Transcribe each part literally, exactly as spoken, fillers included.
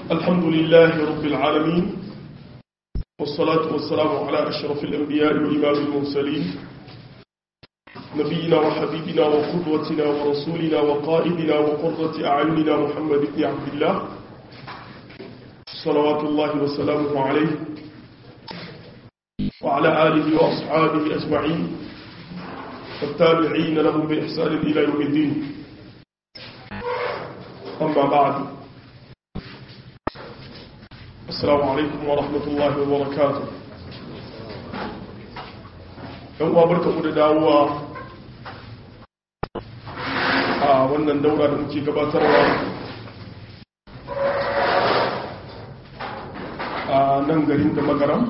الحمد لله رب العالمين والصلاة والسلام على أشرف الأنبياء وإمام المرسلين نبينا وحبيبنا وقدوتنا ورسولنا وقائدنا وقرة أعيننا محمد بن عبد الله صلوات الله وسلامه عليه وعلى آله وأصحابه أجمعين والتابعين لهم بإحسان إلى يوم الدين. أما بعد، السلام عليكم ورحمة الله وبركاته. يوم أبركم لدعوة wannan daura da muke gabatarwa a nan garin da magaram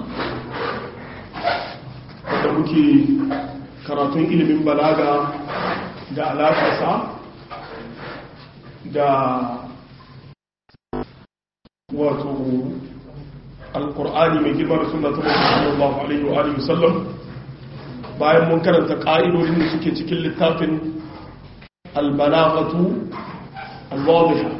da muke karatun ilimin balaga da alaƙasa da wato alƙur'ani mai girma da suna ta mafi sallallahu alaihi wa alihi wasallam bayan mun karanta ƙa'idodin da suke cikin littafin albalagatu alwadiha.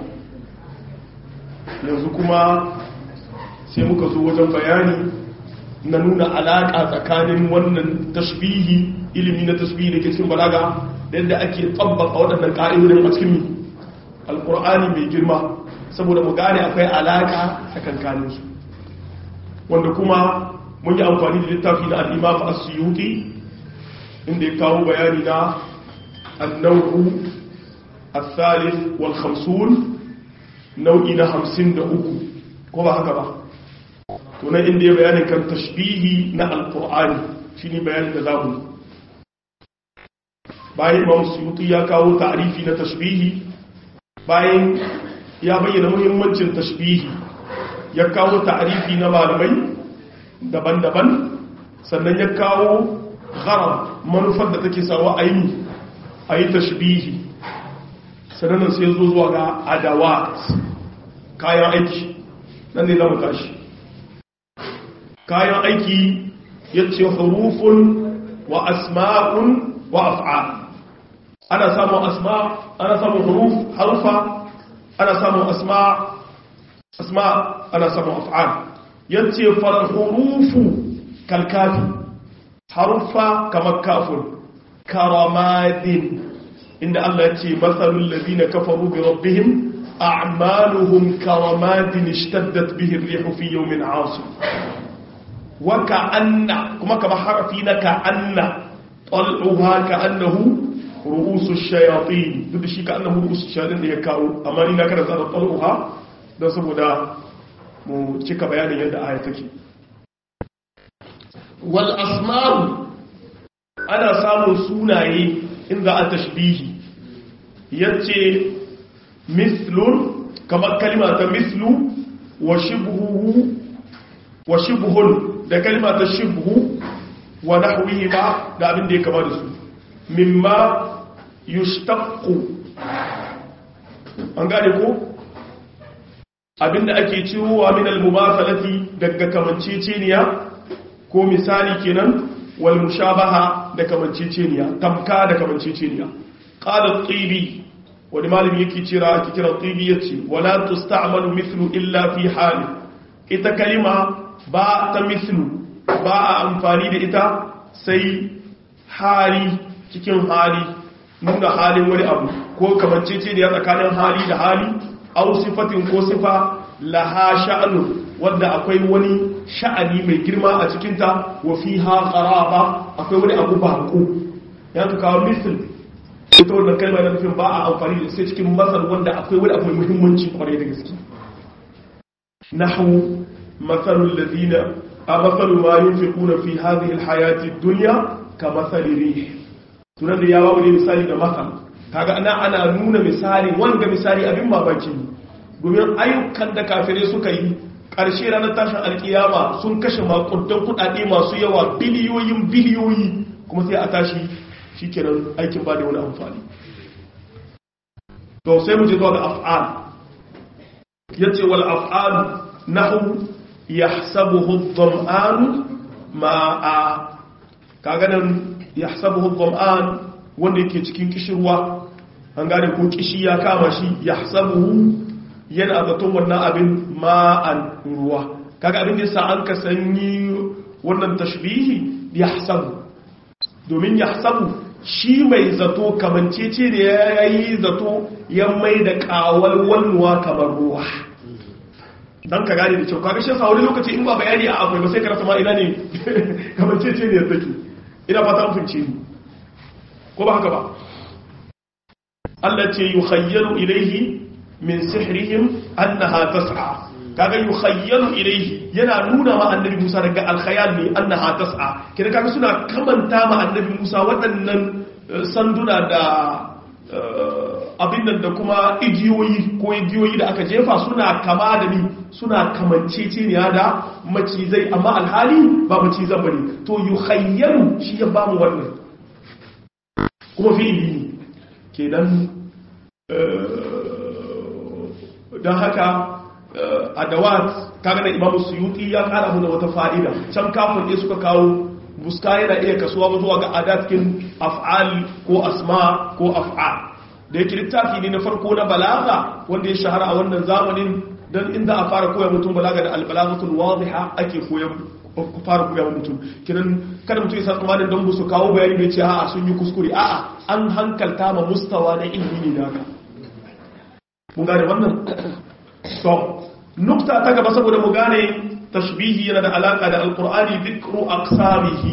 yanzu kuma sai muka zo wajen bayani na nuna alaƙa tsakanin wannan tashbihi ilimi na tashbihi da ke cikin balaga da yadda ake tsabbaka waɗannan ƙa'idodin a cikin alƙur'ani mai girma saboda mu gane akwai alaƙa tsakankanin su, wanda kuma mun yi amfani da littafi na al-imam as-suyuti inda ya kawo bayani na النوع الثالث والخمسون نوعنا خمسين دقوق كما هكذا تونا إندي بيان كان تشبيه نا القرآن شيني بيان تزاهم باين إمام السيوطي يكاو تعريفي نا تشبيه باين يا بيان مهمة تشبيه يكاو تعريفي نا معلمين دبن دبن sannan ya kawo gharar manufar da take sawa aini a yi tashbihi, sanannan sai zo zuwa ga adawat kayan aiki. nan ne za mu tashi kayan aiki ya ce hurufun wa asma'un wa af'al. ana samun asma ana samun huruf harfa, ana samun asma asma ana samun af'al. ya ce farar hurufu kalkafi, harfa kamar kafin karamadin, inda Allah ya ce matsalul ladina kafaru bi rabbihim a'maluhum karamadin ishtaddat bihi ar-rihu fi yawmin 'asif. wa ka'anna, kuma kama harafi na ka'anna tal'uha ka'annahu ru'usu shayatin, duk da shi ka'annahu ru'usu shayatin da ya kawo, amma ni na karanta da tal'uha don saboda mu cika bayanin yadda aya take. wal asma'u, ana samun sunaye in za a tashbihi. yace mislun, kamar kalima ta mislu, wa shibhuhu wa shibhun, da kalima ta shibhu, wa nahwihi ba, da abin da ya kama da su. mimma yushtaqu, an gane ko abinda ake ciwowa min al-mumathalati, daga kamanceceniya ko misali kenan, wal mushabaha, da kamanceceniya, tamka da kamanceceniya. qala at-tibi, wani malami yake cira ake kira tibi yace wala tusta'malu mithlu illa fi hali. ita kalima ba ta mithlu ba a amfani da ita sai hali, cikin hali, nuna halin wani abu ko kamanceceniya tsakanin hali da hali, au sifatin ko sifa laha sha'anu, wanda akwai wani sha'ani mai girma a cikinta, wa fiha qaraba, akwai wani abu bako. yanzu kawo misal, ita wannan kalmar da nufin ba a amfani da sai cikin masal wanda akwai wani abu mai muhimmanci kwarai da gaske. nahu masalul ladina a masalu ma yunfiquna fi hadhihi alhayati ad-dunya ka masali rih. tunan da ya bawo ne misali da masal, kaga ana ana nuna misali wanda misali abin mamaki ne, domin ayyukan da kafirai suka yi ƙarshe ranar tashin alkiyama sun kashe makudan kudade masu yawa, biliyoyin biliyoyi, kuma sai a tashi shi kenan aikin ba da wani amfani. to sai mu je zuwa ga af'al. yace wal af'al nahu yahsabuhu adh-dham'an ma'a, kaga nan yahsabuhu adh-dham'an wanda yake cikin kishirwa, an gane ko kishi ya kama shi, yahsabuhu yana zaton wannan abin ma'an ruwa kaga abin da yasa an ka sanyi wannan tashbihi yahsabu domin yahsabu shi mai zato kamancece da yayi zato ya mai da kawal wannuwa kamar ruwa dan ka gane da cewa kaga shi sa wani lokaci in ba bayani a akwai ba sai ka rasa ma ina ne kamancece ne yake ina fata an fince ni ko ba haka ba Allah ce yukhayyalu ilayhi min sihrihim annaha tas'a kaga yukhayyalu ilayhi yana nuna ma annabi Musa daga alkhayal ne annaha tas'a kida kaga suna kamanta ma annabi Musa waɗannan sanduna da abin nan da kuma igiyoyi ko igiyoyi da aka jefa suna kama da ni suna kamancece ne da macizai amma alhali ba macizan bane to yukhayyalu shi ya bamu wannan kuma fi'ili ne kenan don haka adawat kaga da imamu suyuti ya kara mu da wata fa'ida can kafin ne suka kawo buska yana iya kasuwa ba zuwa ga adatkin af'al ko asma ko af'al da yake littafi ne na farko na balaga wanda ya shahara a wannan zamanin dan inda a fara koya mutum balaga da albalagatul wadiha ake koya fara koya mutum kinan kada mutum ya sa kuma dan bu su kawo bayani bai ce a'a sun yi kuskure a'a an hankalta ma mustawa na ilimi ne haka mun gane wannan to nukta ta gaba saboda mu gane tashbihi yana da alaka da alqur'ani dhikru aqsamihi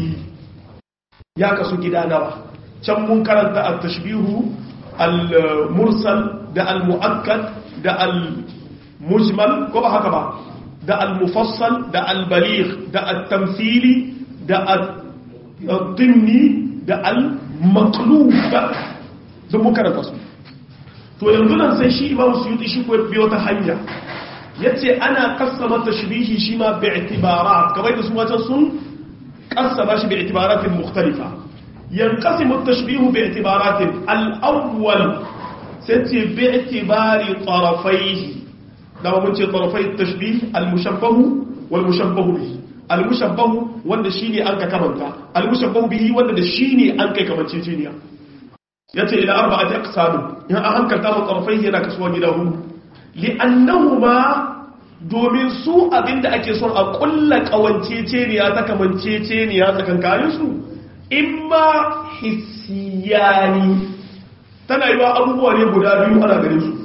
ya kasu gida nawa can mun karanta at-tashbihu al-mursal da al-mu'akkad da al-mujmal ko ba haka ba da al-mufassal da al-baligh da at-tamthili da ad-dimni da al-maqlub duk mun karanta su to yanzu nan sai shi Imam Suyuti shi ko biyo ta hanya yace ana qassama tashbihi shi ma bi'tibarat kamar da su wajen sun qassama shi bi'tibaratin mukhtalifa yanqasimu at-tashbihu bi'tibaratin al-awwal sai bi'tibari tarafayhi da mun ce tarafai at-tashbih al-mushabbahu wal mushabbahu bihi al-mushabbahu wanda shine an ka kamanta al-mushabbahu bihi wanda da shine an kai kamanceceniya yace ila arba'ati aqsam in an hankalta mu tarafai yana kasuwa gida hudu li'annahuma domin su abinda ake son a kulla kawanceceniya ta kamanceceniya tsakankanin su imma hissiyani tana yiwa abubuwa ne guda biyu ana ganin su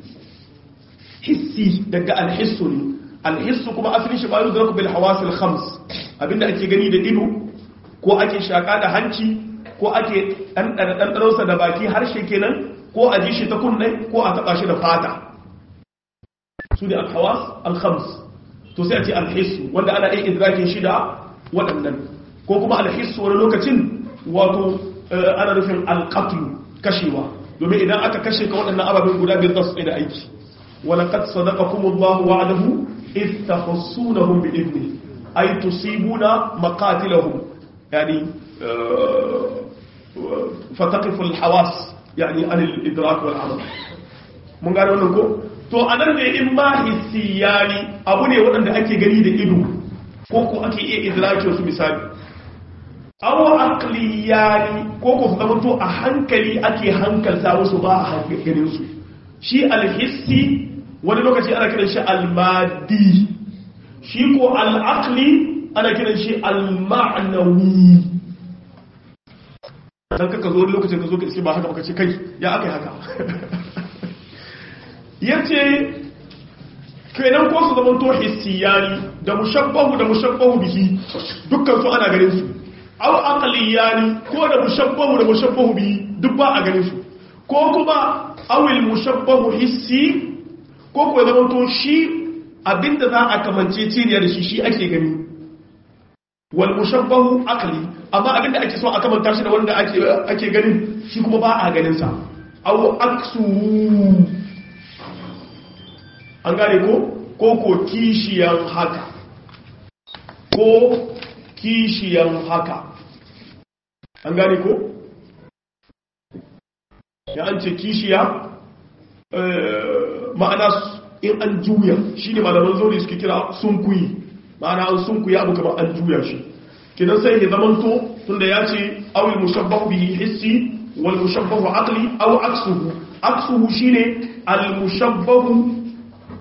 hissi daga alhissu ne alhissu kuma asalin shi bayu zaraku bil hawasil khams abinda ake gani da ido ko ake shaka da hanci ko ake ɗanɗanarsa da baki harshe kenan ko a ji shi ta kunne ko a taɓa shi da fata su ne alhawas alhams to sai a ce alhissu wanda ana iya idrakin shi da waɗannan ko kuma alhissu wani lokacin wato ana nufin alƙatlu kashewa domin idan aka kashe ka waɗannan ababen guda biyar za su tsaye da aiki walaƙad sadaqakumullahu wa'adahu إذ تخصونهم بإذنه أي تصيبون مقاتلهم يعني فتقف الحواس يعني عن الإدراك والعمل من قال لكم to anan ne in ma hissiyani abu ne waɗanda ake gani da ido ko ko ake iya idraki wasu misali aw aqliyani ko ko su zama to a hankali ake hankalta musu ba a ganin su shi alhissi wani lokaci ana kiran shi almadi shi ko al'aqli ana kiran shi al-ma'nawi dan kaka zo lokacin ka zo ka iske ba haka baka ce kai ya akai haka yace kenan ko su zaman to hissiyani da mushabbahu da mushabbahu bihi dukkan su ana ganin su aw aqliyani ko da mushabbahu da mushabbahu bihi duk ba a ganin su ko kuma awil mushabbahu hissi ko kuwa zama to shi abinda za a kamance ciniya da shi shi ake gani wal mushabbahu aqli amma abinda ake so a kamanta shi da wanda ake ake gani shi kuma ba a ganin sa aw aksu an gane ko ko ko kishiyan haka ko kishiyan haka an gane ko ya an ce kishiya ma'ana in an juya shi ne malaman zaune suke kira sunkuyi ma'ana an sunkuyi abu kamar an juya shi kinan sai ya zamanto tunda ya ce awil mushabbahu bihi hissi wal mushabbahu aqli aw aksuhu aksuhu shine al mushabbahu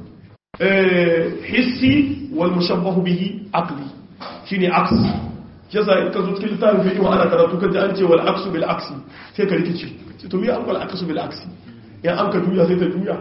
hissi wal mushabbahu bihi aqli shine aks yasa in ka zo cikin littafin fiqh ana karatu kaje an ce wal aksu bil aksi sai ka rikice to me an wal aksu bil aksi ya an ka juya sai ta juya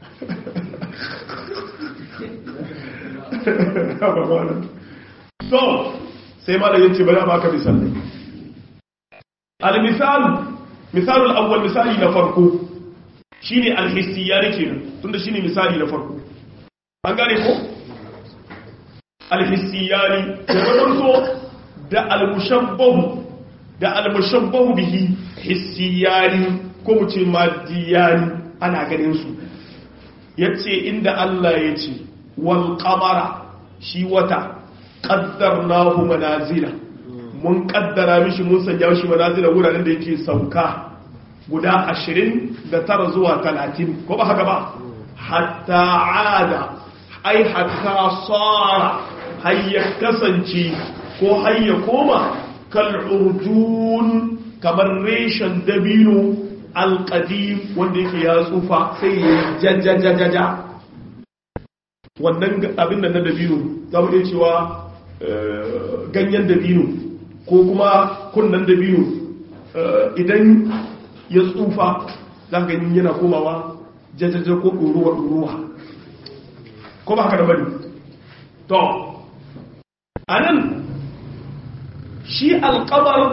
to sai ma da yace bari ba ka misali al misal misal al awwal misali na farko shine al hissiyani kenan tunda shine misali na farko an gane ko al hissiyani da farko da al mushabbahu da al mushabbahu bihi hissiyani ko mu ce madiyani ana ganin su yace inda Allah yace wal qamara shi wata qaddarnahu manazila mun kaddara mishi mun sanya shi manazila wuraren da yake sauka guda ashirin da tara zuwa talatin ko ba haka ba hatta ada ai hatta sara hayya kasance ko hayya koma kal urjun kamar reshen dabino alqadim wanda yake ya tsufa sai ya jajajaja wannan abin nan na dabino za mu iya cewa ganyen dabino ko kuma kunnan dabino idan ya tsufa za ka gani yana komawa jajajar ko ɗoruwa-ɗoruwa ko ba haka da bari to a nan shi alƙamar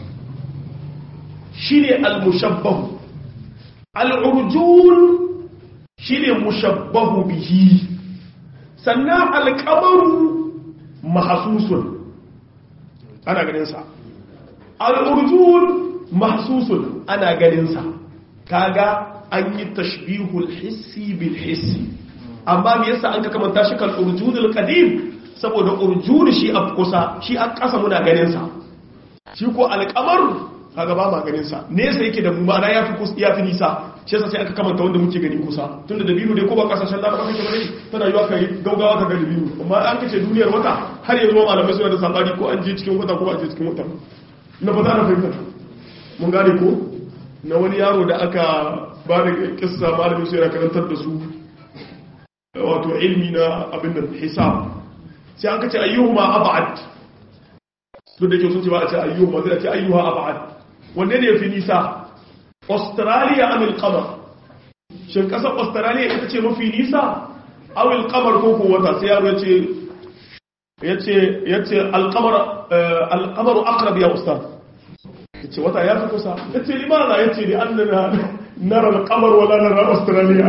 shi ne al-mushabbahu al'urjun shi ne mushabbahu bihi sannan alƙamaru mahasusun ana ganinsa al'urjun mahsusun ana ganinsa kaga an yi tashbihul hissi bil hissi amma me yasa an ka kamanta shi kan urjunul qadim saboda urjun shi a kusa shi a kasa muna ganinsa shi ko alqamar kaga ba ma ganinsa nesa yake da mu ma'ana yafi kusa yafi nisa shi yasa sai aka kamanta wanda muke gani kusa tunda da biyu dai ko ba kasashen da ba kake bane tana yiwa kai gaugawa ka ga biyu amma an kace duniyar wata har yanzu malamai suna da sabani ko an je cikin wata ko ba je cikin wata na ba za na fahimta mun gane ko na wani yaro da aka ba da kissa malamin su yana karantar da su wato ilmi na abin da hisab sai an kace ayyuhuma ab'ad to da ke sun ce ba a ce ayyuhuma sai a ce ayyuha ab'ad wanne ne yafi nisa Australia am al-qamar shin kasar Australia ita ce mafi nisa aw al-qamar ko ko wata sai yaro yace yace yace al-qamar al-qamar aqrab ya ustad yace wata ya fi kusa yace limana yace li annana nara al-qamar wala nara Australia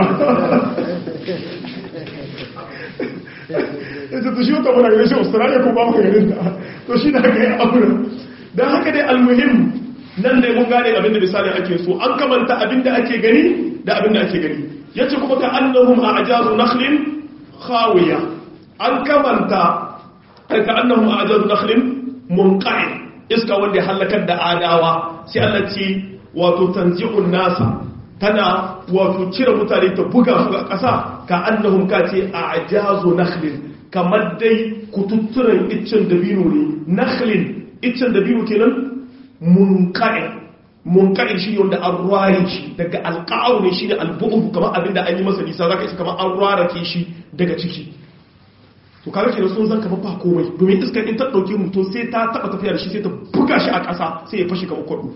yace to shi wata muna ganin shi Australia ko ba mu ganin ta to shi da kai abu dan haka dai al-muhim nan dai mun gane abin da misali ake so an kamanta abin da ake gani da abin da ake gani yace kuma ka annahum a'jazu nakhlin khawiya an kamanta ka annahum a'jazu nakhlin munqa'i iska wanda ya halakar da adawa sai Allah ce wato tanzi'un nasa tana wato cire mutane ta buga su ga ƙasa ka annahum ka ce a'jazu nakhlin kamar dai kututturen iccen dabino ne nakhlin iccen dabino kenan munqa'i munqa'i shi ne wanda an ruware shi daga alqa'u ne shi ne albu'd kamar abinda an yi masa nisa zaka isa kamar an ruware shi daga ciki to kaga kenan sun zanka ba komai domin iskar in ta dauke mutum sai ta taba tafiya da shi sai ta buga shi a ƙasa sai ya fashi kamar kwado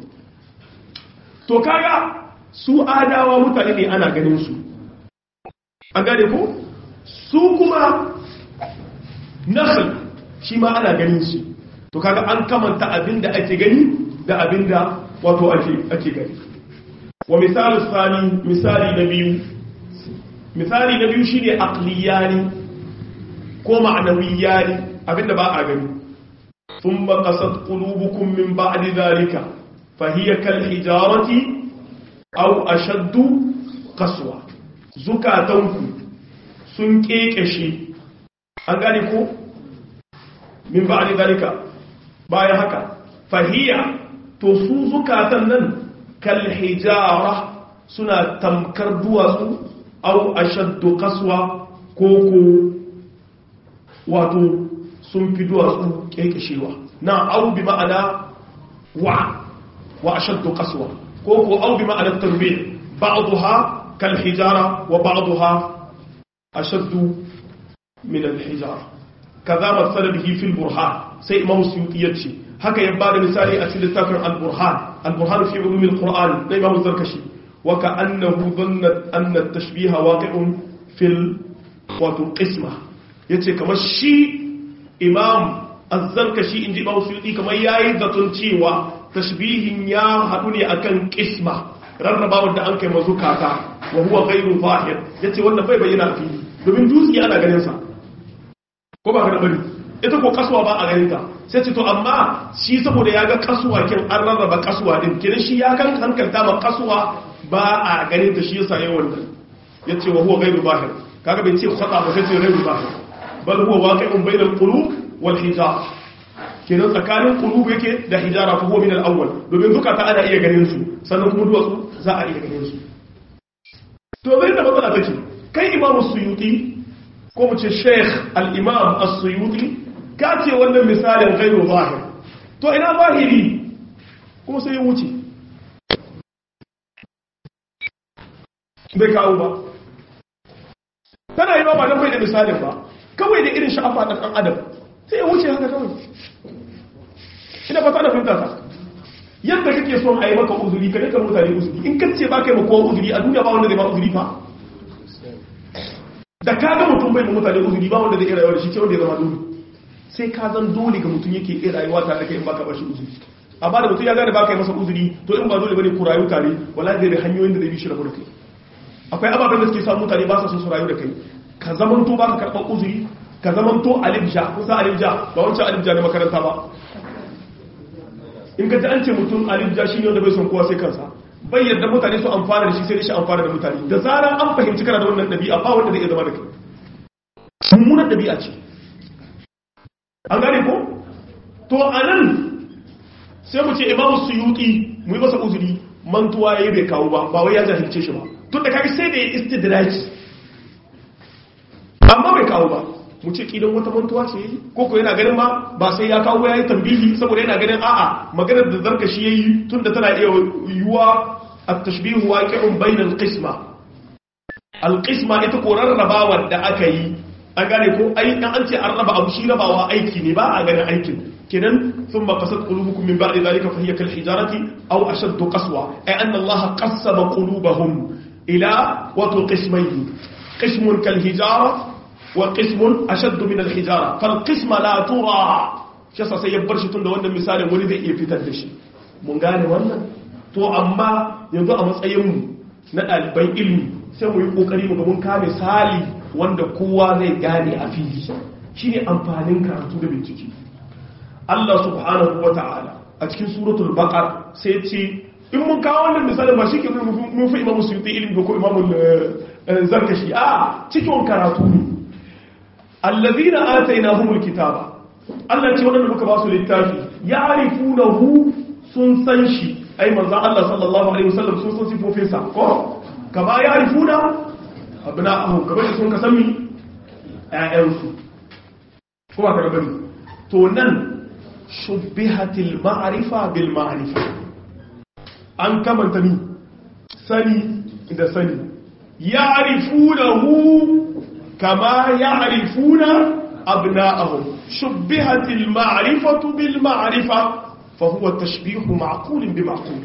to kaga su adawa mutane ne ana ganin su an gane ko su kuma nakhl shi ma ana ganin shi to kaga an kamanta abinda ake gani da abinda wato ake ake gani wa misali tsani misali na biyu misali na biyu shine aqliyani ko ma'anawiyani abinda ba a gani thumma qasat qulubukum min ba'di dhalika fa hiya kal hijarati aw ashaddu qaswa zukatanku sun kekeshe an gane ko min ba'di dhalika bayan haka fa hiya to su zukatan nan kal hijara suna tamkar duwatsu aw ashaddu qaswa ko ko wato sun fi duwatsu kekeshewa na au bi ma'ana wa wa ashaddu qaswa ko ko au bi ma'ana tanbih ba'daha kal hijara wa ba'daha ashaddu min al-hijara kaza masala bihi fil burhan sai imam suyuti yace haka ya bada misali a cikin littafin al-burhan al-burhan fi ulum al-quran da imam zarkashi wa ka'annahu dhanna anna at-tashbiha waqi'un fil wato qisma yace kamar shi imam az-zarkashi inji imam suyuti kamar yayi zaton cewa tashbihin ya hadu ne akan qisma rarrabawar da an kai mazukata wa huwa ghayru zahir yace wannan bai bayyana fi domin dutse ana ganin sa ko ba ga bari ita ko kasuwa ba a ganin ta sai ce to amma shi saboda ya ga kasuwa kin an rarraba kasuwa din kenan shi ya kan hankalta ma kasuwa ba a ganin ta shi yasa yayin wannan yace wa huwa ghayru zahir kaga bai ce khata ba sai ce ghayru zahir bal huwa waqi'un bayna al-qulub wal hijara kenan tsakanin qulub yake da hijara fa huwa min al-awwal domin zukata ana iya ganin su sannan kuma duwatsu za a iya ganin su to bai da matsala take kai imamu suyuti ko mu ce sheikh al-imam as-suyuti ka ce wannan misalin ghairu zahir to ina zahiri kuma sai ya wuce bai kawo ba tana yi ba ba don bai da misalin ba kawai da irin sha'afa ɗan ɗan adam sai ya wuce haka kawai ina fata da fahimta ta yadda kake son a yi maka uzuri ka ne ka mutane uzuri in kace ba ka yi maka uzuri a duniya ba wanda zai ba uzuri fa da ka ga mutum bai ma mutane uzuri ba wanda zai iya rayuwa da shi ke wanda ya zama dole sai ka zan dole ga mutum yake iya rayuwa tare da kai in baka bashi uzuri amma da mutum ya gane baka yi masa uzuri to in ba dole bane ku rayu tare wala zai da hanyoyin da zai bi shi rabu da kai akwai ababen da suke samu mutane ba sa son su rayu da kai ka zamanto baka karɓar uzuri ka zamanto alibja kusa alibja ba wancan alibja na makaranta ba in ka ji an ce mutum alibja shi ne wanda bai son kowa sai kansa bai yadda mutane su amfana da shi sai da shi amfana da mutane da zarar an fahimci kana da wannan ɗabi'a ba wanda zai iya zama da kai mummunan ɗabi'a ce an gane ko to a nan sai mu ce imamu suyuti mu yi masa uzuri mantuwa ya yi bai kawo ba ba wai ya jahilce shi ba tun da kaga sai da ya istidraji amma bai kawo ba mu ce kidan wata mantuwa ce yayi ko ko yana ganin ma ba sai ya kawo yayi tambihi saboda yana ganin a'a maganar da zarka shi yayi tunda tana iya yuwa at-tashbih waqi'un bayna al-qisma al-qisma ita ko rarrabawa da aka yi an gane ko ai dan an ce an raba abu shi rabawa aiki ne ba a ganin aikin kenan thumma qasat qulubukum min ba'di dhalika fa hiya kal hijarati aw ashaddu qaswa ay anna allaha qassama qulubahum ila wa qismayn qismun kal hijara وقسم أشد من الحجارة فالقسم لا ترى شاسا سيبر shi tunda wannan misalin wani zai iya fitar da shi mun gane wannan to amma yanzu a matsayin mu na ɗaliban ilimi sai mu yi kokari mu ga mun ka misali wanda kowa zai gane a fili shine amfanin karatu da bincike Allah subhanahu wata'ala a cikin suratul baqara sai ce in mun kawo wannan misalin ba shi ke mun fi imamu suyuti ilimi ko imamu zarkashi a cikin karatu ne allazina atainahumul kitaba Allah ce wanda muka ba su littafi ya'rifunahu sun san shi ai manzo Allah sallallahu alaihi wasallam sun san sifofin sa ko kama ya'rifuna abna'ahum kamar sun ka sani ƴaƴan su ko ba ka bari to nan shubbihatil ma'rifa bil ma'rifa an kamanta ni sani da sani ya'rifunahu كما يعرفون أبناءهم شبهت المعرفة بالمعرفة فهو التشبيه معقول بمعقول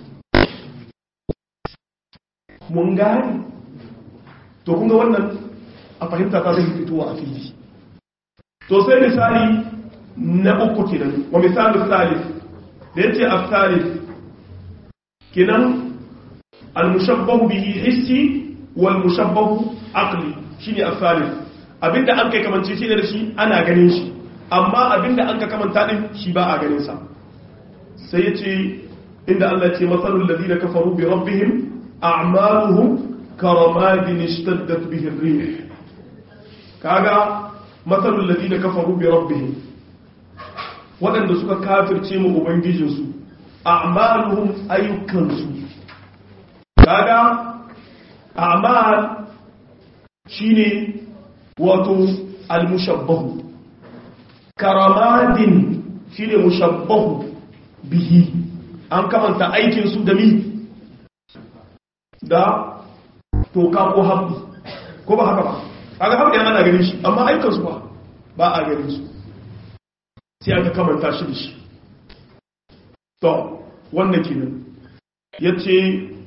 mun gani to kun ga wannan a fahimta ta zai fitowa a fili to sai misali na uku kenan wa misali salif da yace as-salif kenan al-mushabbahu bihi hissi wal mushabbahu aqli shine as-salif abinda an kai kamance shi ne da shi ana ganin shi amma abinda an ka kamanta din shi ba a ganin sa sai yace inda Allah ya ce masalul ladina kafaru bi rabbihim a'maluhum karamadin ishtaddat bihi ar-rih kaga masalul ladina kafaru bi rabbihim wadanda suka kafirce mu ubangijin su a'maluhum ayyukansu kaga a'mal shine wato al-mushabbahu karamadin shine mushabbahu bihi an kamanta aikin su da mi da toka ko habbi ko ba haka ba kaga haka ana ganin shi amma ayyukan su ba ba a ganin su sai aka kamanta shi da shi to wannan kenan yace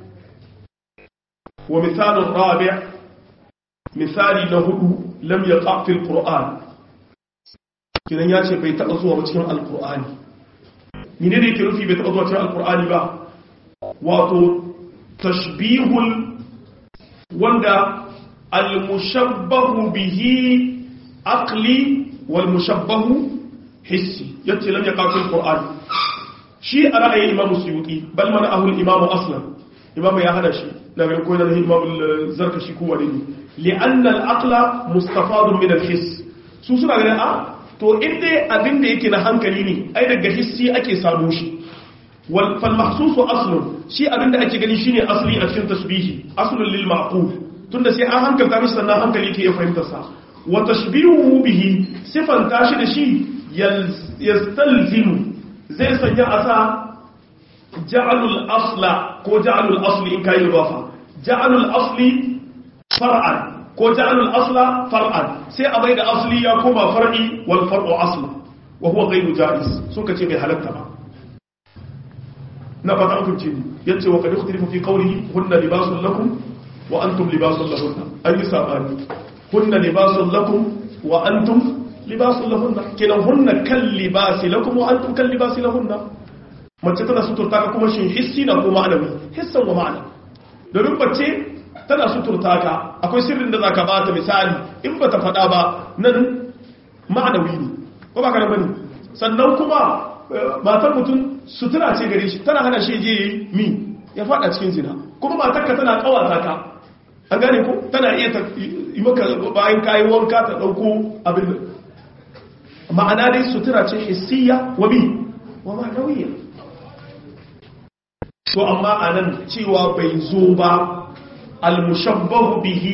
wa misalun rabi' misali na hudu lam yaqa fil qur'an kinan yace bai taba zuwa cikin alqur'ani menene yake rufi bai taba zuwa cikin alqur'ani ba wato tashbihul wanda al-mushabbahu bihi aqli wal mushabbahu hissi yace lam yaqa fil qur'an shi a ra'ayin imam suyuti bal mana ahul imam aslan imam ya hada shi daga ko da imam zarkashi ko wani ne li'anna al-aqla mustafadun min al-hiss su suna ganin a to inda abinda yake na hankali ne ai daga hissi ake samu shi wal fal mahsusu aslun shi abinda ake gani shine asli a cikin tashbihi aslun lil ma'qul tunda sai an hankalta mishi sannan hankali yake ya fahimta sa wa tashbihuhu bihi sifan tashi da shi yastalzimu zai sanya asa ja'alul asla ko ja'alul asli in kai idafa ja'alul asli far'an ko ja'alul asla far'an sai a bai da asli ya koma far'i wal far'u asla wa huwa ghayru ja'iz suka ce bai halatta ba na ba ta hukunci ne yace wa qad ikhtalifu fi qawlihi hunna libasun lakum wa antum libasun lahunna ayi sabani hunna libasun lakum wa antum libasun lahunna kenan hunna kal libasi lakum wa antum kal libasi lahunna mace tana suturta ka kuma shin hissi na ko ma'anawi hissan wa ma'ana domin mace tana suturta ka akwai sirrin da zaka ba ta misali in bata faɗa ba nan ma'anawi ne ko ba ka bane sannan kuma matar mutum sutura ce gare shi tana hana shi je mi ya faɗa cikin zina kuma matarka tana kawata ka an gane ko tana iya ta yi maka bayan kayi wanka ta ɗauko abin ma'ana dai sutura ce hissiya wa bi wa ma'anawiyya to amma anan cewa bai zo ba al-mushabbahu bihi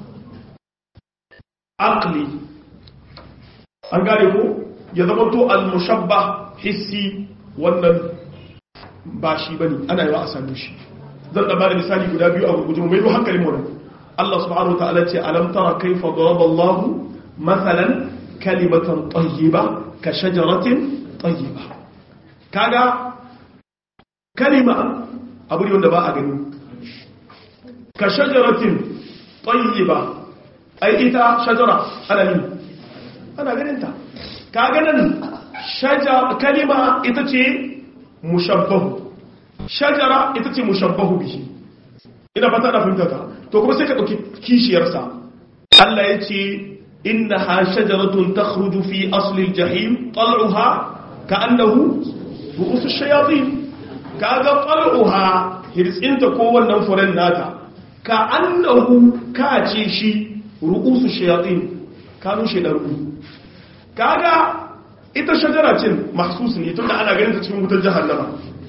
aqli an gane ko ya zama to al-mushabbah hissi wannan ba shi bane ana yi wa asanu shi zan da bada misali guda biyu a gurgujin mai do hankalin mu Allah subhanahu wataala ce alam tara kayfa daraba Allah mathalan kalimatan tayyiba ka shajaratin tayyiba kaga kalima abu ne wanda ba a gani ka shajaratin tayyiba ai ita shajara ana ne ana ganin ta kaga nan shajara kalima ita ce mushabbahu shajara ita ce mushabbahu bihi ina fata da fahimta ta to kuma sai ka dauki kishiyar sa Allah ya ce innaha shajaratun takhruju fi asli al-jahim tal'uha ka'annahu ru'us ash-shayatin kaga tal'uha hirsinta ko wannan furen nata ka'annahu kace shi ru'us ash-shayatin kanu shedaru kaga ita shajara cin mahsus ne tunda ana ganin ta cikin wutar jahannama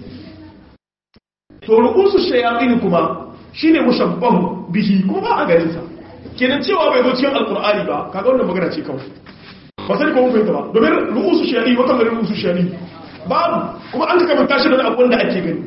to ru'usu shayatin kuma shine mushabbahu bihi kuma ba a ganin sa kenan cewa bai zo cikin alqur'ani ba kaga wannan magana ce kawai ba sai ko mun fahimta ba domin ru'usu shayatin wata mai ru'usu shayatin babu kuma an ka manta shi da abun da ake gani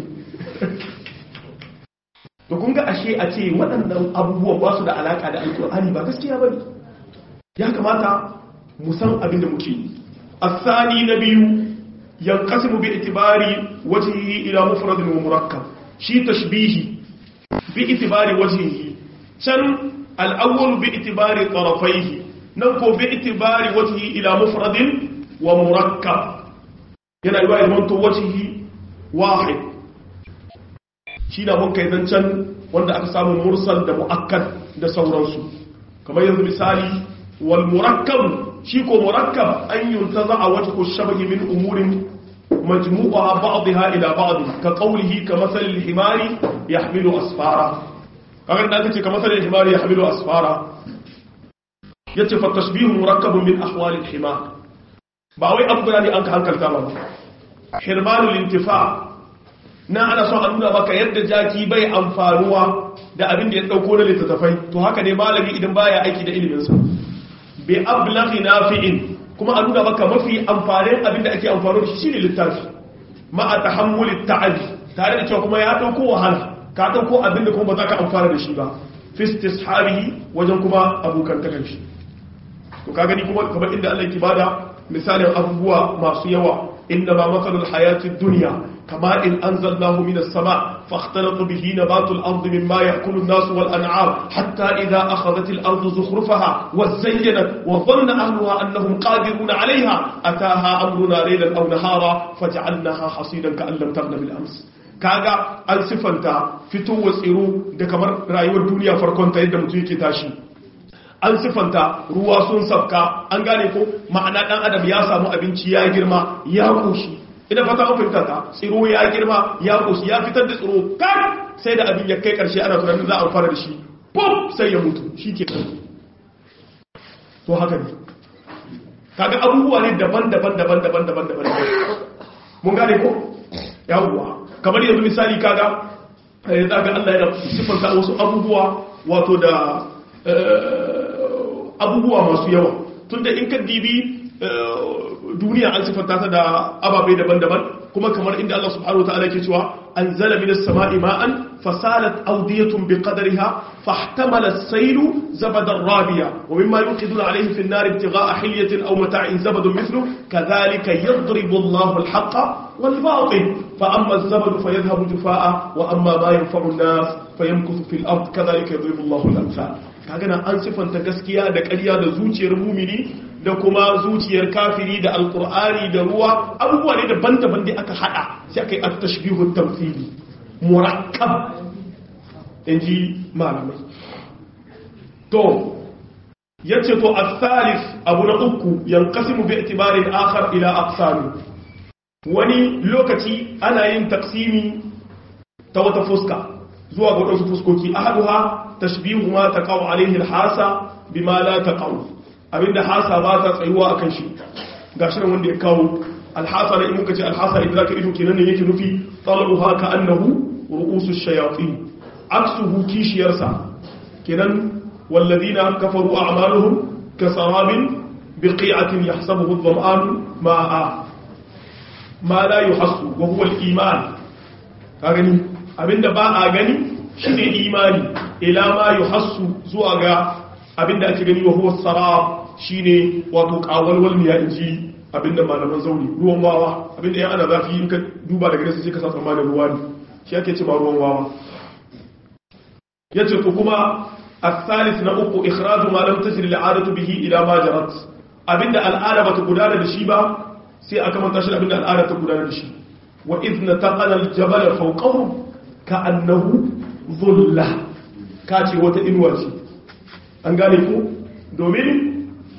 to kun ga ashe a ce waɗannan abubuwan ba su da alaka da alqur'ani ba gaskiya bane ya kamata mu san abin da muke yi الثاني نبي ينقسم باعتبار وجهه إلى مفرد ومركب شي تشبيه باعتبار وجهه كان الأول باعتبار طرفيه ننكو باعتبار وجهه إلى مفرد ومركب yana yi wa ilmanto wajihi wahid shi na mun kai zancen wanda aka samu mursal da mu'akkad da sauransu kamar yanzu misali wal murakkab shi ko murakkab an yuntaza a wajhu shabahi min umurin majmu'aha ba'daha ila ba'd ka qawlihi ka masal al-himari yahmilu asfara kaga da kace ka masal al-himari yahmilu asfara yace fa tashbih murakkab min ahwal al-himar ba wai abu ne an ka hankalta ba hirmanul intifa na ana so a nuna maka yadda jaki bai amfanuwa da abin da ya dauko na littattafai to haka ne malami idan baya aiki da ilimin sa bi ablaghi nafi'in kuma a nuna maka mafi amfanin abin da ake amfano da shi shine littafi ma a tahammulit ta'abi tare da cewa kuma ya dauko wahala ka dauko abin da kuma ba za ka amfana da shi ba fi istishabihi wajen kuma abokan takan shi to ka gani kuma kamar inda Allah yake bada misalin abubuwa masu yawa inna ma matsalul hayatid dunya kama in anzalnahu minas sama fakhtalata bihi nabatul ardi mimma ya'kulu an-nasu wal an'am hatta idha akhadhat al-ardu zukhrufaha wa zayyanat wa dhanna ahluha annahum qadirun 'alayha ataha amruna laylan aw nahara faj'alnaha hasidan ka'an lam taghna bil ams kaga an sifanta fitowar tsiro da kamar rayuwar duniya farkon ta yadda mutum yake tashi an sifanta ruwa sun sabka an gane ko ma'ana dan adam ya samu abinci ya girma ya koshi ina fata an fahimta ta tsiro ya girma ya koshi ya fitar da tsiro kan sai da abin ya kai karshe ana tunanin za a fara da shi pop sai ya mutu shike to haka ne kaga abubuwa ne daban-daban daban-daban daban-daban mun gane ko yawwa kamar yanzu misali kaga zaga Allah yana sifanta wasu abubuwa wato da abubuwa masu yawa tunda in ka dibi duniya an sifanta ta da ababe daban-daban kuma kamar inda Allah subhanahu wa ta'ala ke cewa anzala minas sama'i ma'an fasalat awdiyatun biqadriha fahtamala as-saylu zabadan rabiya wa mimma yuqiduna alayhi fi an-nar ibtigha'a hilyatin aw mata'in zabadun mithlu kadhalika yadribu Allahu al-haqqa wal batil fa amma az-zabadu fayadhhabu jufaa'a wa amma ma yanfa'u an-nas fayamkuthu fil ard kadhalika yadribu Allahu al-amthal kaga nan an sifanta gaskiya da ƙarya da zuciyar mumini da kuma zuciyar kafiri da alkur'ani da ruwa abubuwa ne daban-daban da aka hada sai aka yi at-tashbihut tamthili murakkab inji malamai to yace to al-thalith abu na uku yanqasimu bi i'tibari al-akhar ila aqsam wani lokaci ana yin taqsimi ta wata fuska zuwa ga wasu fuskoki ahaduha tashbihu ma taqaw alayhi al-hasa bima la taqaw abinda hasa ba ta tsayuwa akan shi gashi nan wanda ya kawo al-hasa da in muka ce al-hasa idan zaka ido kenan ne yake nufi talabuha ka annahu ru'usu shayatin aksuhu kishiyarsa kenan walladhina kafaru a'maluhum kasarabin biqi'atin yahsabuhu adh-dhama'an ma'a ma la yuhassu wa huwa al-iman ka gani abinda ba a gani shine imani ila ma yuhassu zuwa ga abinda ake gani wa huwa sarab shine wato kawalwal ne ya inji abinda malaman zauri ruwan wawa abinda yan ana zafi in ka duba daga nesa sai ka sa tsammanin ruwa ne shi ake cewa ruwan wawa yace to kuma الثالث na uku ikhraju ma lam tajri al'adatu bihi ila ma jarat abinda al'ada bata gudana da shi ba sai aka manta shi abinda al'ada ta gudana da shi wa idna taqala al-jabal fawqahu ka'annahu dhulla kace wata inuwa ce an gane ko domin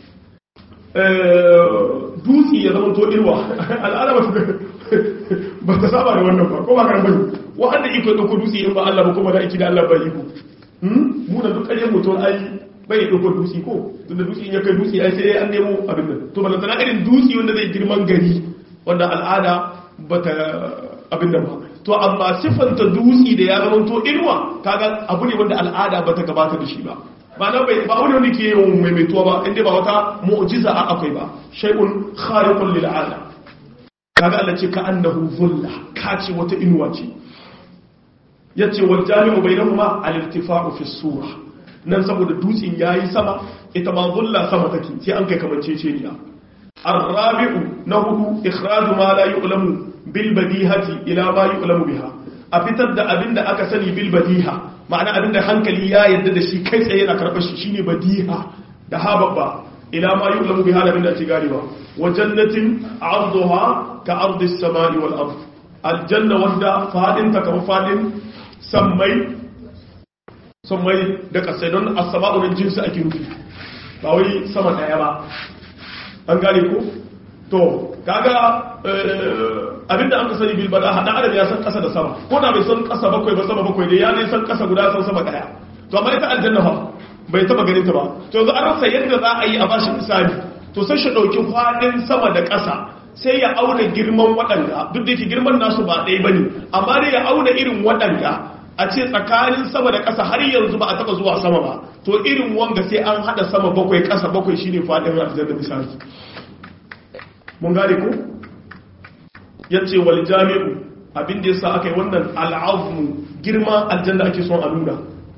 dutse ya zama to inuwa al'ada ba ta saba da wannan ba ko ba kan bane wanda iko dauko dutse in ba Allah ba kuma da iki da Allah ba iko mu da duk ƙaryen mutum ai bai ɗaukar dutse ko tunda dutse in ya kai dutse ai sai an nemo abin nan to balanta na irin dutse wanda zai girman gari wanda al'ada ba ta abin nan ba to amma siffanta dutse da ya zama to inuwa kaga abu ne wanda al'ada ba ta gabata da shi ba ba na bai ba wani wanda ke yawan maimaituwa ba inda ba wata mu'jiza a akwai ba shay'un khariqun lil 'ada kaga Allah ce ka annahu dhulla ka ce wata inuwa ce yace wal jami'u bainahuma al-irtifa'u fi as-sura nan saboda dutsen yayi sama ita ma dhulla sama take sai an kai kamanceceniya ar-rabi'u nahu ikhraju ma la yu'lamu bil badihati ila ma yu'lamu biha a fitar da abinda aka sani bil badiha ma'ana abinda hankali ya yadda da shi kai tsaye yana karbar shi shine badiha da hababba ila ma yu'lamu biha da abinda ake gane ba wa jannatin 'arduha ka 'ardi as-sama'i wal ard al-janna wanda fadin ta kamar fadin sammai sammai da kasai don as-sama'u min jinsi ake nufi ba wai sama daya ba an gane ko to kaga abinda an ka sani bil bada hada adam ya san kasa da sama ko da bai san kasa bakwai ba sama bakwai dai ya ne san kasa guda san sama daya to amma ita aljanna fa bai taba ganin ta ba to yanzu an rasa yadda za a yi a bashi misali to sai shi dauki fadin sama da kasa sai ya auna girman wadanda duk da yake girman nasu ba ɗaya bane amma dai ya auna irin wadanda a ce tsakanin sama da kasa har yanzu ba a taba zuwa sama ba to irin wanga sai an hada sama bakwai kasa bakwai shine fadin aljanna misali mun gane ko yace wal jami'u abin da yasa akai wannan al'azmu girma aljanna ake son a nuna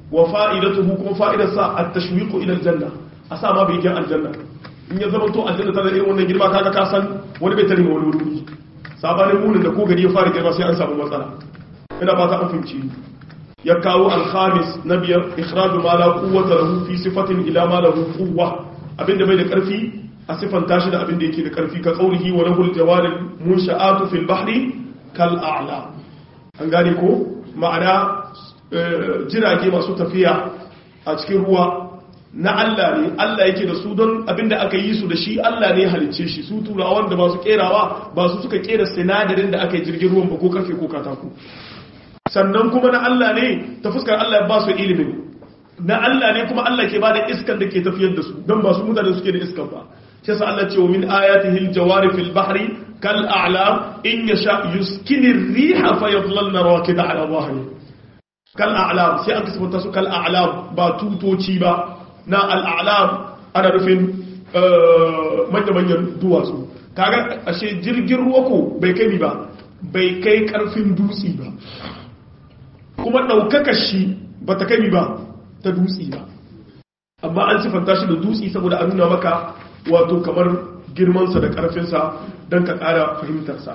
wa fa'idatuhu kuma fa'idarsa at-tashwiqu ila al-janna asa ma bai ga aljanna in ya zama to aljanna ta da irin wannan girma kaga ka san wani bai tare wani wuri sabanin munin da ko gari ya fara girma sai an samu matsala ina ba ta an fahimci ya kawo al-khamis na biyar ikhraju ma la quwwata lahu fi sifatin ila ma lahu quwwa abinda bai da karfi a sifanta shi da abinda yake da karfi ka qawlihi wa lahu al-jawaril munsha'atu fil bahri kal a'la an gane ko ma'ana jirage masu tafiya a cikin ruwa na Allah ne Allah yake da su don abinda aka yi su da shi Allah ne halicce shi su turawan da ba su kerawa ba su suka kera sinadarin da aka yi jirgin ruwan ba ko karfe ko katako sannan kuma na Allah ne ta fuskar Allah ba su ilimin na Allah ne kuma Allah ke ba da iskan da ke tafiyar da su don ba su mutane suke da iskan ba sai sa Allah ce wa min ayatihi al-jawari fil bahri kal a'lam in yasha yuskini ar-riha fayadlalna rakida ala dhahri kal a'lam sai an kasance su kal a'lam ba tutoci ba na al-a'lam ana nufin manyan duwatsu kaga ashe jirgin ruwa ko bai kai ba bai kai karfin dutse ba kuma daukaka shi ba ta kai ba ta dutse ba amma an sifanta shi da dutse saboda a nuna maka wato kamar girmansa da karfinsa don ka kara fahimtarsa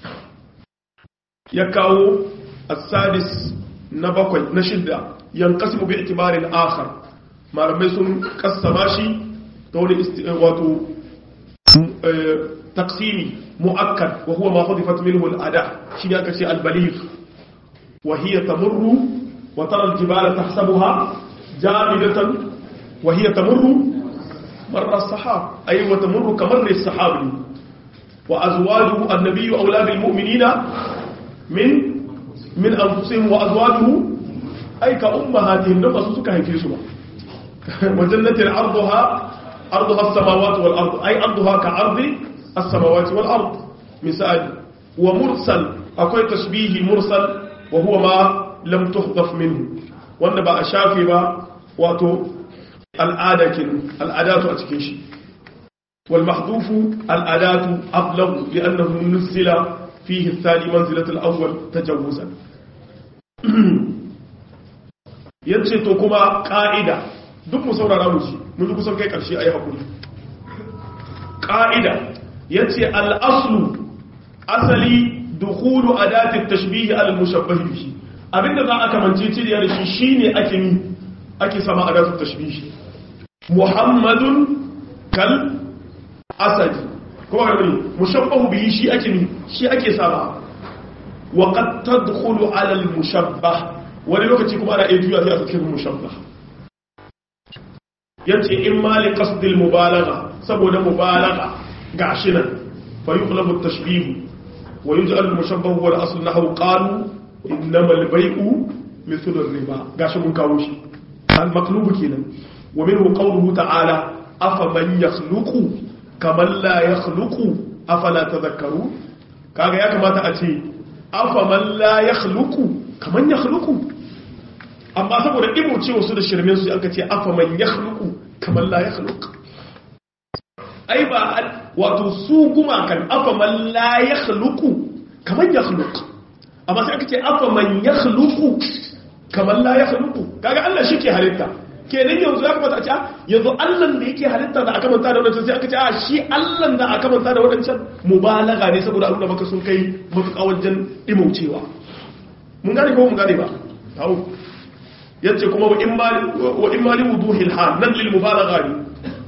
ya kawo as-sadis na bakwai na shidda yanqasimu bi itibarin akhar malamai sun kassama shi ta wani wato taqsimi muakkad wa huwa ma hudifat minhu al-ada shi ne aka ce al-baligh wa hiya tamurru wa tara al-jibala tahsabuha jamidatan wa hiya tamurru marra as-sahab ay wa tamurru kamarri as-sahab wa azwajuhu an-nabiyyu awla bil mu'minina min min anfusihim wa azwajuhu ay ka ummahatihim da basu suka haife su ba wa jannatin arduha arduha as-samawati wal ard ay arduha ka ardi as-samawati wal ard misal wa mursal akwai tashbihi mursal wa huwa ma lam tuhdaf minhu wanda ba a shafe ba wato al'ada kin al'adatu a cikin shi wal mahdufu al'adatu ablagh li'annahu nuzila fihi ath-thani manzilatu al-awwal tajawuzan yace to kuma ka'ida duk mu saurara mu ji mun kusan kai karshe ayi hakuri ka'ida yace al-aslu asali dukhulu adati at-tashbih al-mushabbah bihi abinda za a kamance ciriya da shi shine ake ni ake sama adatu at-tashbih muhammadun kal asadi ko ga ni mushabbah bihi shi ake ni shi ake sama wa qad tadkhulu ala al-mushabbah wani lokaci kuma ana iya juya sai a cikin mushabbah yace in ma li qasd al-mubalagha saboda mubalagha gashi nan fa yuqlabu at-tashbih ويجعل المشبه هو الأصل نحو قالوا إنما البيع مثل الربا قاش من كاوشي المقلوب كنا ومنه قوله تعالى أفمن يخلق كمن لا يخلق أفلا تذكرون كاغا يا كما تأتي أفمن لا يخلق كمن يخلق أما saboda ibo ce wasu da shirmen su aka ce afaman yakhluqu kaman la yakhluq ai ba wato su gumakan afa man la yakhluqu kaman yakhluq amma sai aka ce afa man yakhluqu kaman la yakhluqu kaga Allah shike halitta kenan yanzu ya kamata a ce yanzu Allah da yake halitta da aka manta da wannan sai aka ce a shi Allah da aka manta da wannan mubalaga ne saboda Allah baka sun kai matuƙa wajen dimaucewa mun gane ko mun gane ba tawo yace kuma wa imma wa imma li wuduhil hal nan lil mubalagha ne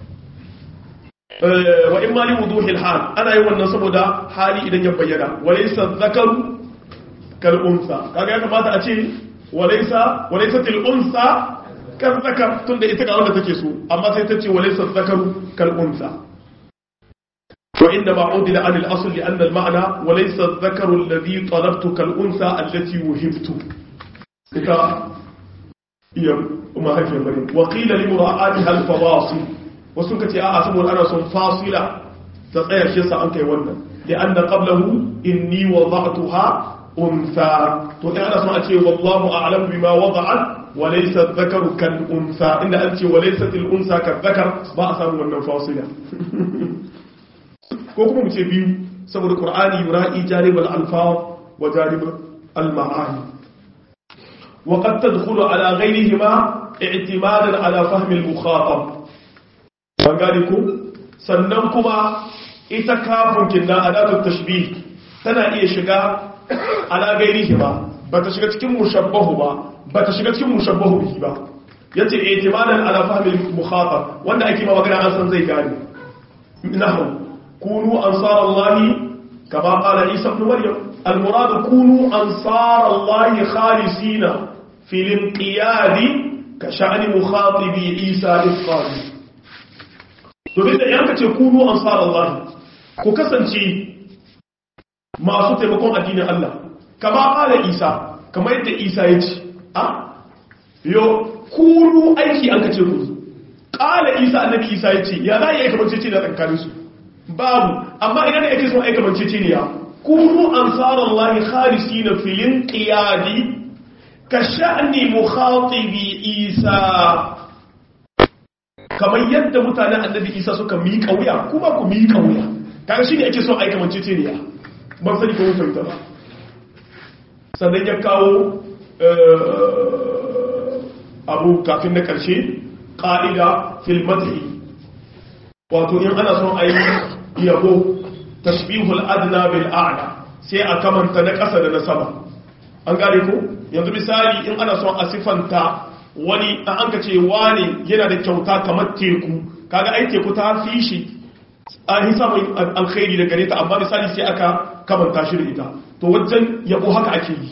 wa in ma li wuduhil hal ana yi wannan saboda hali idan ya bayyana walaysa dhakaru kal unsa kaga ya kamata a ce walaysa walaysa til unsa kal zakar tunda ita ga wanda take so amma sai ta ce walaysa dhakaru kal unsa wa inna ma udila an al asl li anna al ma'na walaysa dhakaru alladhi talabtu kal unsa allati wuhibtu ita iya umma haifin bari wa qila li mura'atiha al fawasil wasu ka ce a'a saboda ana son fasila ta tsaya shi sa an kai wannan da an da qablahu inni wada'tuha untha to in ana son a ce wallahu a'lam bima wada'at wa laysa dhakaru kal untha inda an ce wa laysa al untha kal dhakar ba a samu wannan fasila ko kuma mu ce biyu saboda qur'ani yura'i jarib al alfaz wa jarib al ma'ani wa qad tadkhulu ala ghayrihima i'timadan ala fahmi al-mukhatab bangare sannan kuma ita kafin kinna adatu tashbih tana iya shiga ala ghayrihima bata shiga cikin mushabbahu ba bata shiga cikin mushabbahu bihi ba yace i'timadan ala fahmi al-mukhatab wanda ake ma magana an san zai gane nahu kunu ansar Allah kama qala Isa ibn Maryam al-murad kunu ansar Allah khalisina fi al-inqiyad ka sha'ni mukhatibi Isa al-qadi to da yanka ce kunu ansar Allah ku kasance masu taimakon addinin Allah kama qala Isa kamar yadda Isa yace a yo kunu aiki an kace ku kala Isa annabi Isa yace ya za yi kamar cece da tsakanin su babu amma idan ne yake so ai kamar cece ne ya kunu ansarallahi khalisina fil inqiyadi ka sha'ni mukhatibi Isa kamar yadda mutanen annabi Isa suka miƙa wuya kuma ku miƙa wuya kaga shine yake so ai kamar cece ne ya ban sani ko mun fahimta ba sannan ya kawo abu kafin na ƙarshe ƙa'ida filmati wato in ana son a yi yabo tashbihul adna bil a'la sai a kamanta na ƙasa da na sama an gane ko yanzu misali in ana son a sifanta wani an anka ce wani yana da kyauta kamar teku kaga ai teku ta fi shi an yi samun alkhairi da gare ta amma misali sai aka kamanta shi da ita to wajen yabo haka ake yi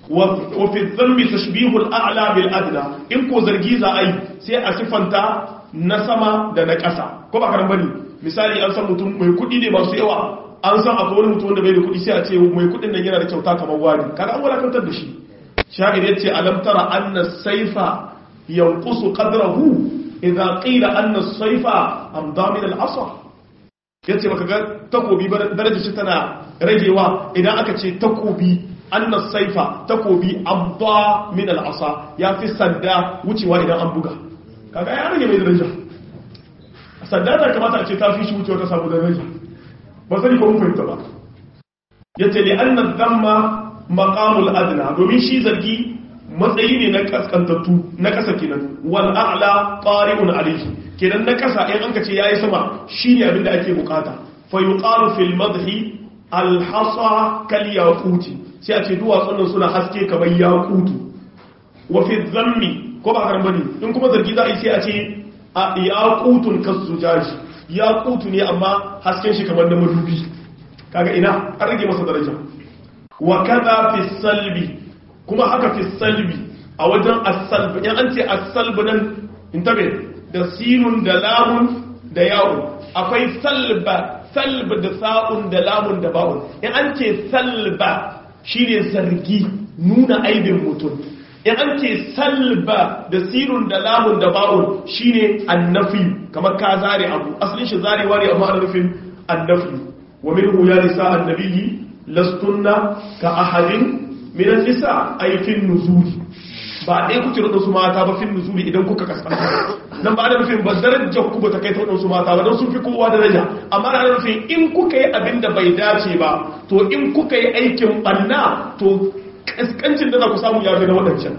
وفي الذنب تشبيه الأعلى بالأدنى إن كو زرقي زائي سي أسفنتا نسما دا نكسا كما كان بني مثالي أنسان متون ميكودي دي باسو يوا أنسان أقول متون دا بيدي كودي سي أتي ميكودي نجينا دا كوتا كما واني كان أولا كنت دشي شاعر يتي ألم ترى أن السيف ينقص قدره إذا قيل أن السيف أمضى من العصا yace maka ga takobi darajar shi tana ragewa idan aka ce takobi annas saifa takobi abba min al'asa ya fi sanda wucewa idan an buga kaga ya rage mai daraja sanda da kamata a ce ta fi shi wucewa ta samu daraja ba sani ko mun fahimta ba yace li anna dhamma maqamul adna domin shi zargi matsayi ne na kaskantattu na kasa kenan wal a'la qari'un alayhi kenan na kasa in an ka ce yayi sama shine abin da ake bukata fa yuqalu fil madhi al hasa kal yaquti sai a ce duwatsun nan suna haske kamar yaqutu wa fi dhammi ko ba karan bane in kuma zargi za a yi sai a ce a yaqutun kasujaji yaqutu ne amma hasken shi kamar na madubi kaga ina an rage masa daraja wa kaza fi salbi kuma haka fi salbi a wajen as-salb in an ce as-salb nan intabe da sinun da lamun da yawun akwai salba salb da sa'un da lamun da ba'un in an ce salba shine zargi nuna aibin mutum in an ce salba da sinun da lamun da ba'un shine annafi kamar ka zare abu asalin shi zarewa ne amma ana nufin annafi wa minhu ya nisa annabiyyi lastunna ka ahadin min an-nisa ay fi nuzuli ba dai kuke da su mata ba fi nuzuli idan kuka kaskanta nan ba da nufin ba darajar ku ba ta kai ta wadansu mata ba don sun fi kowa daraja amma da nufin in kuka yi abin da bai dace ba to in kuka yi aikin banna to kaskancin da za ku samu ya fi na wadancan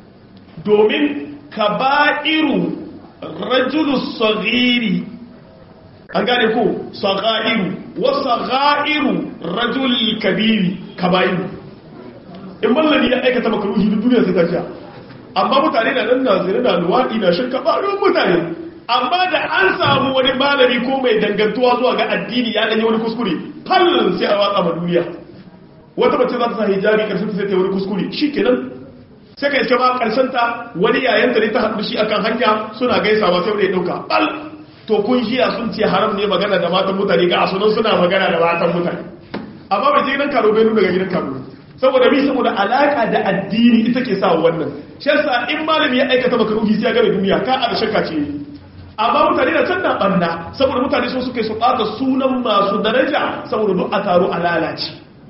domin kaba'iru rajulu saghiri an gane ko sagairu wa sagairu rajul kabiri kabairu in mallami ya aikata makaruhi duk duniya sai ta sha amma mutane na nan nazire na luwadi na shirka ba ruwan mutane amma da an samu wani malami ko mai dangantuwa zuwa ga addini ya danyi wani kuskure fallon sai a watsa ma duniya wata mace za ta sa hijabi karshen ta sai ta wani kuskure shikenan sai ka iske ma karshen ta wani yayanta ne ta haɗu shi akan hanya suna gaisawa sai wani ya ɗauka bal to kun jiya sun ce haram ne magana da matan mutane ga asunan suna magana da matan mutane amma bai je gidan karo bai nuna ga gidan karo saboda bi saboda alaka da addini ita ke sa wannan shi yasa in malami ya aikata maka ruhi sai ya gane duniya ka a shakka ce amma mutane da can na banna saboda mutane sun suke su bata sunan masu daraja saboda duk a taro a lalace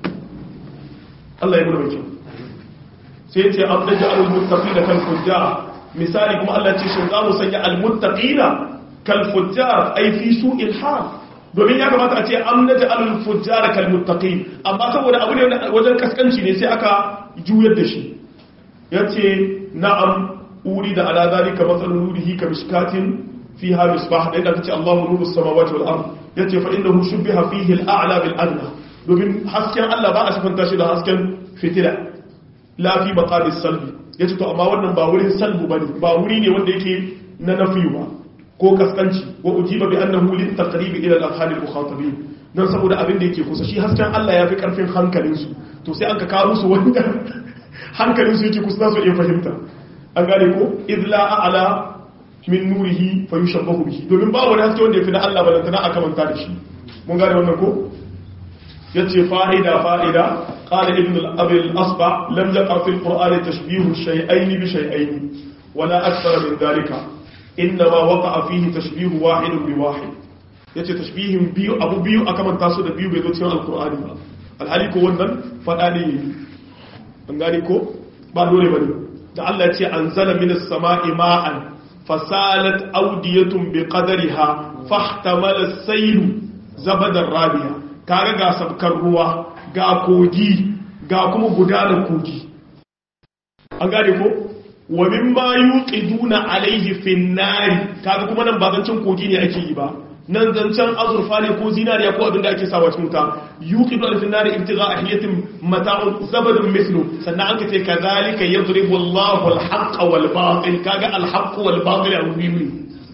Allah ya murmuke sai ya ce abdaja al-muttaqina kal fujjar misali kuma Allah ya ce shin za mu sanya al-muttaqina kal fujjar ai fi su'il hal domin ya kamata a ce an naji alul fujjara kal muttaqin amma saboda abu ne wajen kaskanci ne sai aka juyar da shi yace na'am uri da ala zalika matsalun nurihi ka mishkatin fiha misbah da yadda kace Allahu nurus samawati wal ard yace fa innahu shubbiha fihi al-a'la bil adna domin hasken Allah ba a sifanta shi da hasken fitila la fi maqamis salbi yace to amma wannan ba wurin salbu bane ba wuri ne wanda yake na nafiyu ba ko kaskanci wa ujiba bi annahu lit taqrib ila al-afhal al-mukhatabin dan saboda abin da yake kusa shi hasken Allah yafi karfin hankalin su to sai an ka kawo musu wanda hankalin su yake kusa su iya fahimta an gane ko idla a'la min nurihi fa yushabbahu bihi domin ba wani haske wanda yafi da Allah balantana aka manta da shi mun gane wannan ko yace fa'ida fa'ida qala ibn al-abi al-asba lam yaqa fi al-qur'an tashbihu shay'ain bi shay'ain wala akthar min dhalika inma waqa'a fihi tashbihu wahid bi wahid yace tashbihin biyu abu biyu aka manta su da biyu bai zo cikin al-qur'ani ba alhali ko wannan fada ne an gane ko ba dole bane da Allah yace anzala minas sama'i ma'an fasalat awdiyatun biqadariha fahtamala as-sayl zabadan rabiya kaga ga sabkar ruwa ga kogi ga kuma gudanar kogi an gane ko wa mimma yuqiduna alayhi fin nari kaga kuma nan ba zancen kogi ne ake yi ba nan zancen azurfa ne ko zinariya ko abin da ake sawa cikin wuta yuqidu al nari ibtigha ahiyatin mata'un zabadun mithlu sannan an kace kadhalika yadribu Allahu al-haqqa wal batil kaga al-haqqu wal batil al-mubin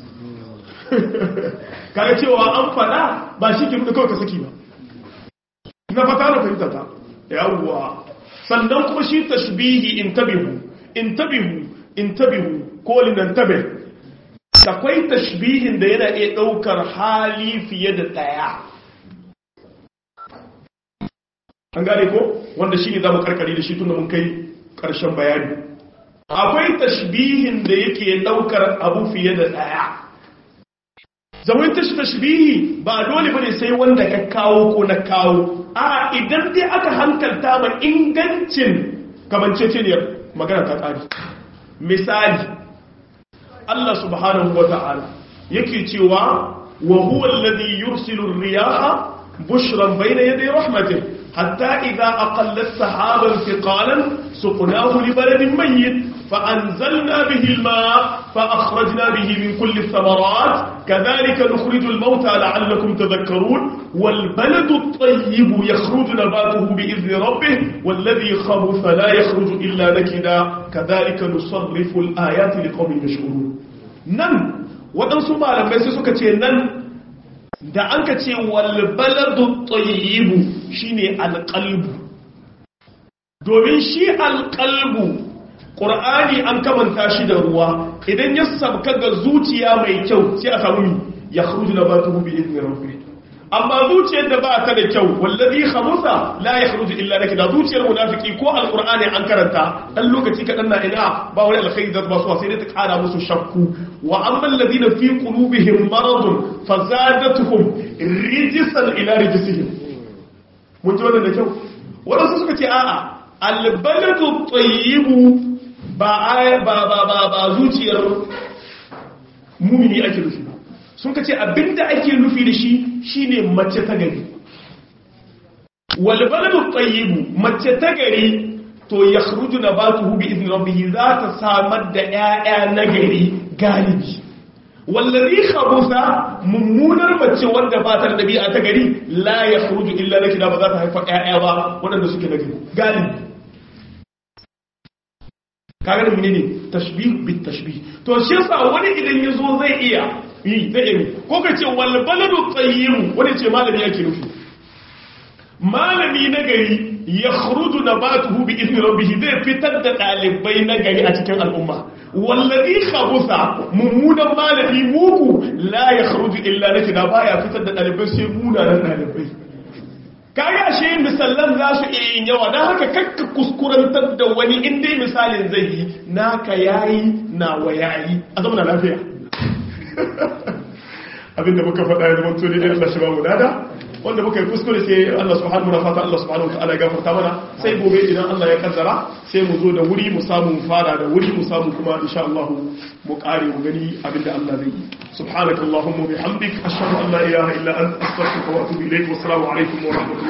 kaga cewa an fada ba shi ke da kawai ka saki ba na fata na fahimta ta yawwa sannan kuma shi tashbihi intabihu intabihu intabihu ko linantabe akwai tashbihin da yana iya daukar hali fiye da daya an gane ko wanda shi ne za mu karkare da shi tunda mun kai karshen bayani akwai tashbihin da yake daukar abu fiye da daya zaman tashi tashbihi ba dole bane sai wanda ka kawo ko na kawo a idan dai aka hankalta ma ingancin kamanceceniyar magana ta tsari misali Allah subhanahu wa ta'ala yake cewa wa huwa alladhi yursilu ar-riyaha bushran bayna yaday rahmatihi hatta idha aqallat sahaban thiqalan suqnahu li baladin mayyit فأنزلنا به الماء فأخرجنا به من كل الثمرات كذلك نخرج الموتى لعلكم تذكرون والبلد الطيب يخرج نباته بإذن ربه والذي خبث لا يخرج إلا نكدا كذلك نصرف الآيات لقوم يشكرون نن waɗansu malamai sai suka ce nan da an ka ce walbaladu tayyibu shine alqalbu domin shi alqalbu qur'ani an kamanta shi da ruwa idan ya sabka ga zuciya mai kyau sai a samu mi yakhruju nabatuhu bi idni rabbih amma zuciyar da ba ta da kyau wallazi khamusa la yakhruju illa nakida zuciyar munafiki ko alqur'ani an karanta dan lokaci kadan na ina ba wani alkhairi da ba su sai dai ta kara musu shakku wa amma alladhina fi qulubihim maradun fazadatuhum rijsan ila rijsihim mun ji wannan da kyau wadansu suka ce a'a albaladu tayyibu ba ba ba ba ba zuciyar mumini ake nufi sun kace abinda ake nufi da shi shine mace ta gari wal baladu tayyibu mace ta gari to yakhruju nabatuhu bi idni rabbih za ta samar da ƴaƴa na gari galibi wallazi khabutha mummunar mace wanda ba ta da dabi'a ta gari la yakhruju illa nakida ba za ta haifa ƴaƴa ba wanda suke na gari galibi kaga da menene tashbih bit tashbih to shi yasa wani idan yazo zai iya yi zai yi ko kace wal baladu tayyib wani ce malami yake nufi malami na gari yakhruju nabatuhu bi idni rabbih zai fitar da dalibai na gari a cikin al'umma wallazi khabutha mummunan malami muku la yakhruju illa nakida baya fitar da dalibai sai munanan dalibai kaga ashe misalan za su iya yin yawa don haka kakka kuskurantar da wani inda misalin zai yi naka yayi nawa yayi a zama lafiya abinda muka faɗa ya zama tuni ɗin Allah shi ba mu dada wanda muka yi kuskure sai Allah subhanahu wa ta'ala Allah subhanahu wa ta'ala ya gafarta mana sai gobe idan Allah ya kaddara sai mu zo da wuri mu samu fara da wuri mu samu kuma insha Allah mu kare mu gani abinda Allah zai yi subhanakallahumma bihamdik ashhadu an la ilaha illa anta astaghfiruka wa atubu ilayk wa assalamu alaikum wa rahmatullahi